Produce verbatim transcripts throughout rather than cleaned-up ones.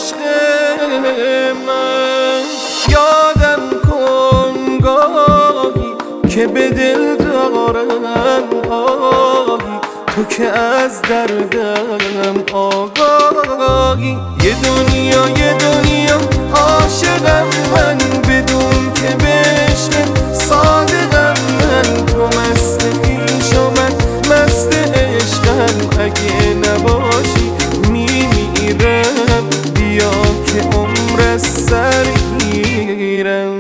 عشق من. یادم کن گاهی که به دل دارم آهی، تو که از دردم آگاهی. یه دنیا یه دنیا عاشقم من، بدون که به عشق صادقم من. تو مست خویش و من مست عشقم، اگه نباشی میمیرم. بیا که عمر سر گیرم.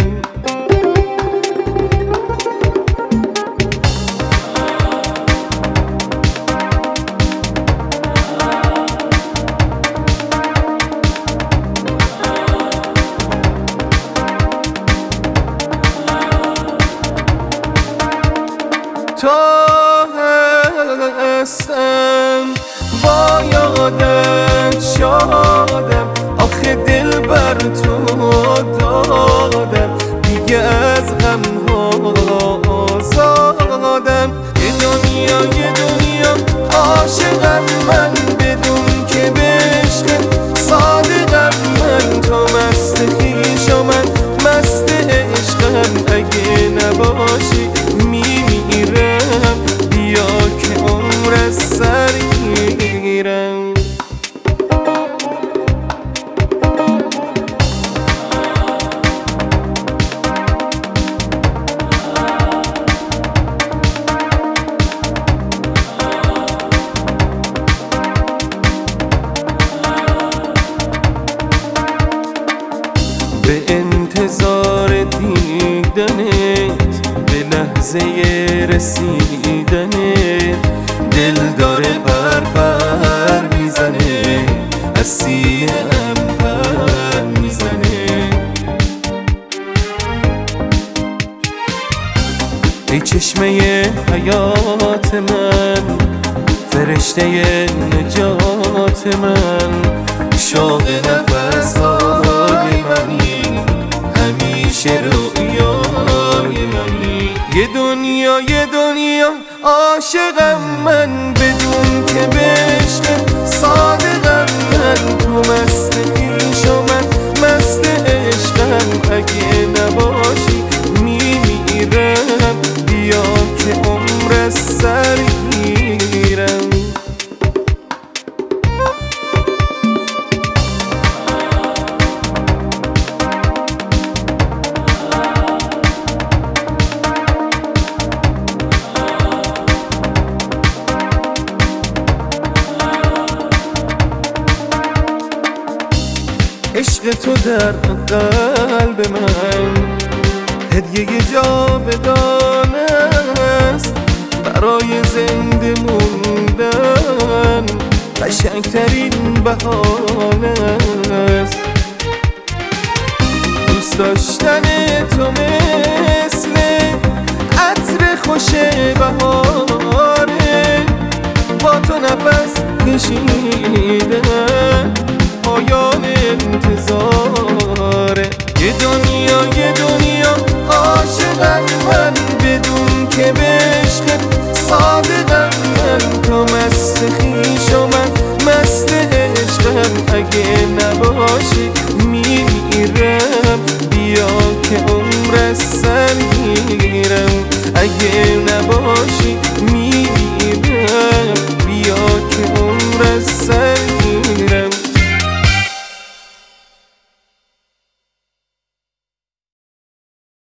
تو هستم با یادت شادم، آخه دل بر تو دادم، دیگه از غم ها آزادم. یه دنیا یه دنیا عاشقم من، بدون که به عشق صادقم من. تو مست خویش و من مست عشقم، اگه نباشی میمیرم. بیا که عمر سر گیرم. به انتظار دیدنت، به لحظه رسیدنت، دل داره پر پر میزنه، از سینه‌ام پر میزنه. ای چشمه حیات من، فرشته نجات من، شوق نفس‌های منی، همیشه رویای منی. یه دنیا یه دنیا عاشقم من، بدون که به عشق صادقم من. تو مست خویش و من مست عشقم، اگه نباشی میمیرم. بیا که عمر سر گیرم. عشق تو در قلب من هدیه جاودانه است، برای زنده موندن قشنگترین بهانه است. دوست داشتن تو مثل عطر خوش بهاره، با تو نفس کشیدن پایان انتظاره. یه دنیا یه دنیا عاشقم من، بدون که به عشق صادقم من. تو مست خویش و من مست عشقم، اگه نباشی میمیرم. بیا که عمر سر گیرم، اگه نباشی